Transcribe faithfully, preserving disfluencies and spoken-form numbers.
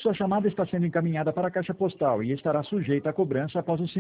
Sua chamada está sendo encaminhada para a caixa postal e estará sujeita a cobrança após o